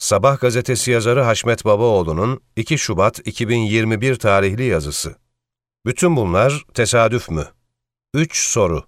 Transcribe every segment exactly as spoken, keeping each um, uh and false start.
Sabah gazetesi yazarı Haşmet Babaoğlu'nun iki Şubat iki bin yirmi bir tarihli yazısı. Bütün bunlar tesadüf mü? Üç soru.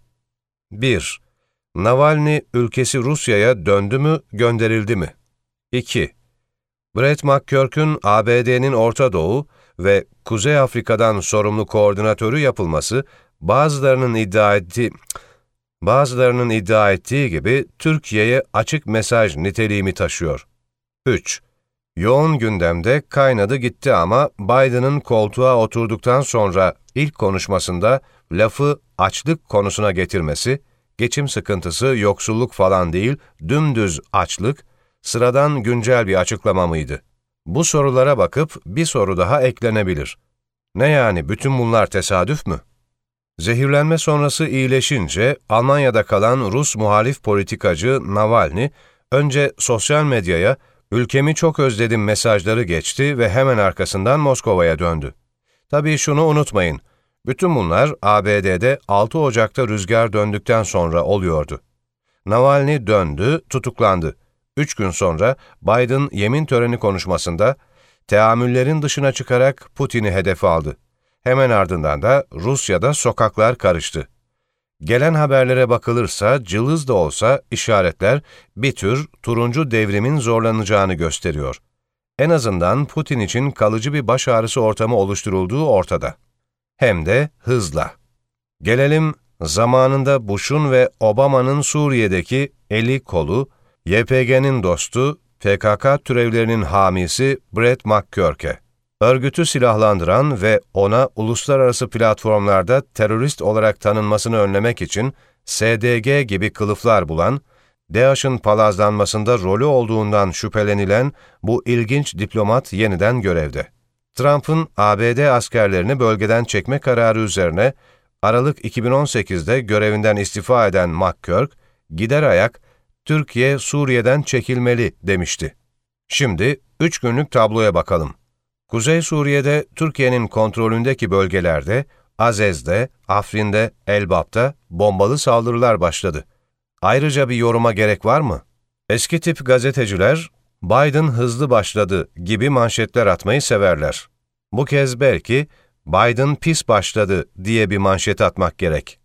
bir. Navalny ülkesi Rusya'ya döndü mü, gönderildi mi? iki. Brett McGurk'ün A B D'nin Orta Doğu ve Kuzey Afrika'dan sorumlu koordinatörü yapılması, bazılarının iddia ettiği, bazılarının iddia ettiği gibi Türkiye'ye açık mesaj niteliğimi taşıyor. üç. Yoğun gündemde kaynadı gitti ama Biden'ın koltuğa oturduktan sonra ilk konuşmasında lafı açlık konusuna getirmesi, geçim sıkıntısı, yoksulluk falan değil, dümdüz açlık, sıradan güncel bir açıklama mıydı? Bu sorulara bakıp bir soru daha eklenebilir. Ne yani, bütün bunlar tesadüf mü? Zehirlenme sonrası iyileşince Almanya'da kalan Rus muhalif politikacı Navalny, önce sosyal medyaya "Ülkemi çok özledim" mesajları geçti ve hemen arkasından Moskova'ya döndü. Tabii şunu unutmayın, bütün bunlar A B D'de altı Ocak'ta rüzgar döndükten sonra oluyordu. Navalny döndü, tutuklandı. Üç gün sonra Biden yemin töreni konuşmasında teamüllerin dışına çıkarak Putin'i hedef aldı. Hemen ardından da Rusya'da sokaklar karıştı. Gelen haberlere bakılırsa cılız da olsa işaretler bir tür turuncu devrimin zorlanacağını gösteriyor. En azından Putin için kalıcı bir baş ağrısı ortamı oluşturulduğu ortada. Hem de hızla. Gelelim zamanında Bush'un ve Obama'nın Suriye'deki eli kolu, Y P G'nin dostu, P K K türevlerinin hamisi Brett McGurk'e. Örgütü silahlandıran ve ona uluslararası platformlarda terörist olarak tanınmasını önlemek için S D G gibi kılıflar bulan, DAEŞ'in palazlanmasında rolü olduğundan şüphelenilen bu ilginç diplomat yeniden görevde. Trump'ın A B D askerlerini bölgeden çekme kararı üzerine Aralık iki bin on sekizde görevinden istifa eden McGurk, gider ayak "Türkiye Suriye'den çekilmeli" demişti. Şimdi üç günlük tabloya bakalım. Kuzey Suriye'de Türkiye'nin kontrolündeki bölgelerde, Azez'de, Afrin'de, Elbap'ta bombalı saldırılar başladı. Ayrıca bir yoruma gerek var mı? Eski tip gazeteciler, "Biden hızlı başladı" gibi manşetler atmayı severler. Bu kez belki "Biden pis başladı" diye bir manşet atmak gerek.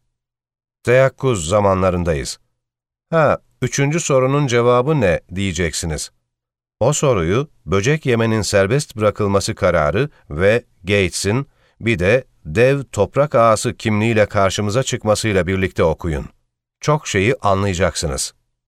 Teyakkuz zamanlarındayız. Ha, üçüncü sorunun cevabı ne diyeceksiniz. O soruyu böcek yemenin serbest bırakılması kararı ve Gates'in bir de dev toprak ağası kimliğiyle karşımıza çıkmasıyla birlikte okuyun. Çok şeyi anlayacaksınız.